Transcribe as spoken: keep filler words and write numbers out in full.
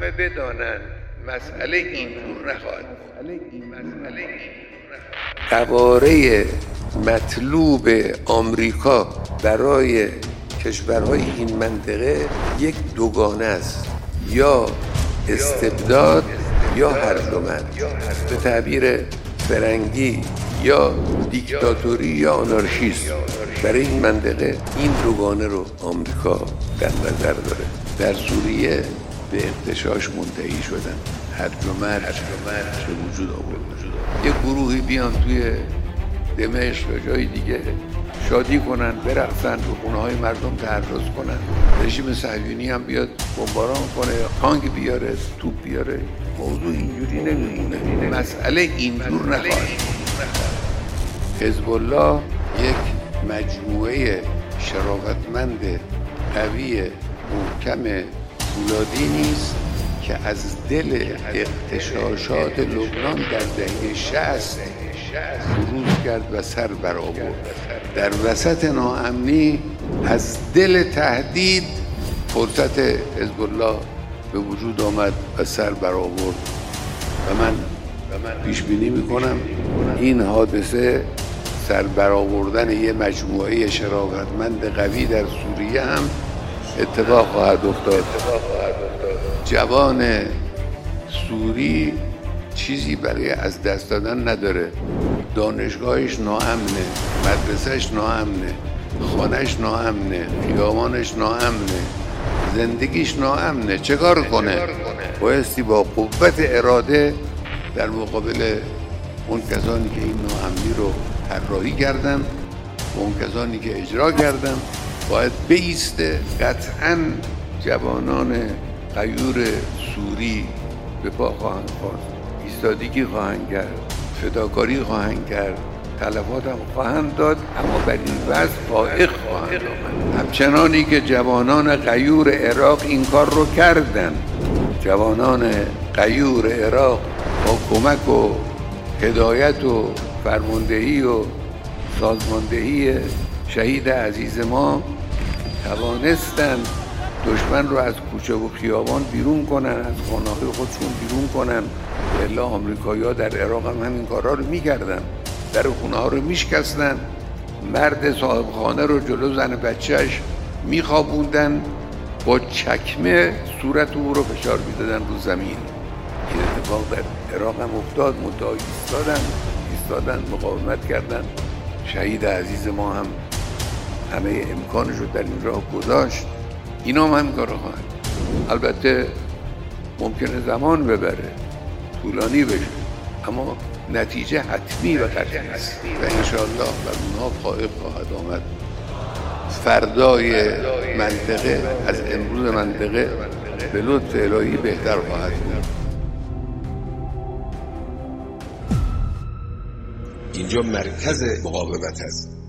همه بدانند مسئله اینجور نخواهد مسئله قواره مطلوب آمریکا برای کشورهای این منطقه یک دوگانه است، یا استبداد یا هرج و مرج. به تعبیر فرنگی یا دیکتاتوری یا آنارشیسم. برای این منطقه این دوگانه رو آمریکا در نظر داره. در سوریه به اغتشاش منتهی شدن، هرج و مرج به وجود آورد. یک گروهی بیان توی دمشق یا جای دیگه شادی کنن، برقصن، رو خونه های مردم تعرض کنن، رژیم صهیونی هم بیاد بمباران کنه، تانک بیاره، توپ بیاره. موضوع اینجوری نمیمونه، مسئله اینجور نخواهد. حزب الله یک مجموعه شرافتمند، قوی، محکم، فولادی نیست که از دل اغتشاشات لبنان در دهه شصت بروز کرد و سر برآورد. در وسط ناامنی از دل تهدید فرصت حزب الله به وجود آمد و سر برآورد. و من پیش بینی میکنم این حادثه، سر برآوردن یه مجموعه شرافتمند قوی در سوریه هم اتفاق خواهد افتاد. جوان سوری چیزی برای از دست دادن نداره. دانشگاهش ناامنه، مدرسهش ناامنه، خانهش ناامنه، خیابانش ناامنه، زندگیش ناامنه. چه کار کنه؟ بایستی با قوت اراده در مقابل اون کسانی که این ناامنی رو طراحی کردن و اون کسانی که اجرا کردن باید بایسته. قطعاً جوانان غیور سوری به پا خواهند خواست، ایستادگی خواهند کرد، فداکاری خواهند کرد، تلفات هم خواهند داد، اما بر این وضع فائق خواهند آمد. همچنانی که جوانان غیور عراق این کار رو کردن. جوانان غیور عراق با کمک و هدایت و فرماندهی و سازماندهی شهید عزیز ما توانستند دشمن رو از کوچه و خیابان بیرون کنن، از خانه‌های خودشون بیرون کنن. الا آمریکایی‌ها در عراق هم همین کارا رو می‌کردن، در خونه‌ها رو میشکستن، مرد صاحب خانه رو جلو زن بچه‌اش میخوابوندن، با چکمه صورت او رو فشار میدادن رو زمین. این اتفاق در عراق هم افتاد. منتها ایستادن ایستادن مقاومت کردن. شهید عزیز ما هم همه امکانش رو در این راه گذاشت. اینا هم همین کارو خواهند. البته ممکنه زمان ببره، طولانی بشه، اما نتیجه حتمی و قطعی است و انشاءالله بر اونها فائق خواهد آمد. فردای منطقه از امروز منطقه به لطف الهی بهتر خواهد بود. اینجا مرکز مقاومت است.